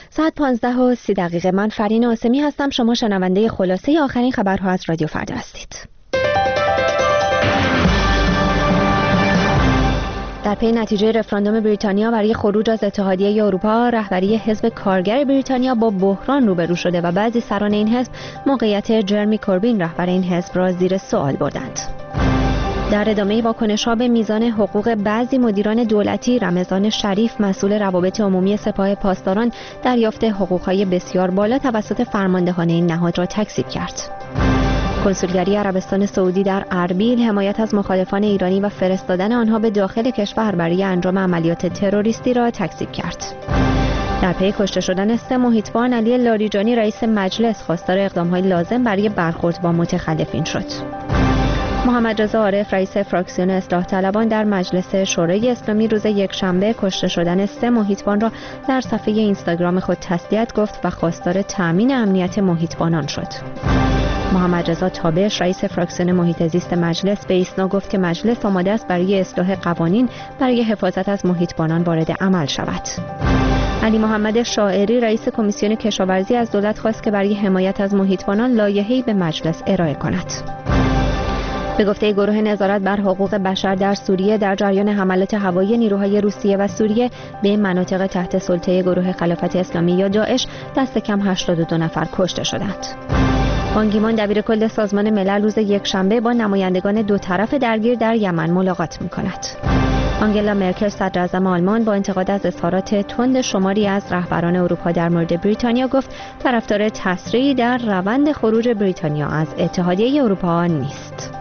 ساعت 15:30 من فرین آسمی هستم. شما شنونده خلاصه آخرین خبرها از رادیو فردا هستید. در پی نتیجه رفراندوم بریتانیا برای خروج از اتحادیه اروپا، رهبری حزب کارگر بریتانیا با بحران روبرو شده و بعضی سران این حزب موقعیت جرمی کوربین رهبر این حزب را زیر سوال بردند. در ادامه واکنش‌ها به میزان حقوق بعضی مدیران دولتی، رمضان شریف مسئول روابط عمومی سپاه پاسداران دریافت حقوق‌های بسیار بالا توسط فرماندهان این نهاد را تکذیب کرد. کنسولگری عربستان سعودی در اربیل حمایت از مخالفان ایرانی و فرستادن آنها به داخل کشور برای انجام عملیات تروریستی را تکذیب کرد. در پی کشته شدن 3 محیطبان، علی لاریجانی رئیس مجلس خواستار اقدام‌های لازم برای برخورد با متخلفین شد. محمد رضا عارف رئیس فراکسیون اصلاح طلبان در مجلس شورای اسلامی روز یکشنبه کشته شدن 3 محیطبان را در صفحه اینستاگرام خود تسلیت گفت و خواستار تامین امنیت محیطبانان شد. محمد رضا تابش رئیس فراکسیون محیط زیست مجلس به ایسنا گفت که مجلس آماده است برای اصلاح قوانین برای حفاظت از محیطبانان وارد عمل شود. علی محمد شاعری رئیس کمیسیون کشاورزی از دولت خواست که برای حمایت از محیطبانان لایحه‌ای به مجلس ارائه کند. به گفته گروه نظارت بر حقوق بشر در سوریه، در جریان حملات هوایی نیروهای روسیه و سوریه به مناطق تحت سلطه گروه خلافت اسلامی یا داعش دست کم 82 نفر کشته شدند. بان کی مون دبیرکل سازمان ملل روز یکشنبه با نمایندگان دو طرف درگیر در یمن ملاقات می‌کند. آنگلا مرکل صدراعظم آلمان با انتقاد از اظهارات تند شماری از رهبران اروپا در مورد بریتانیا گفت طرفدار تسریع در روند خروج بریتانیا از اتحادیه اروپا نیست.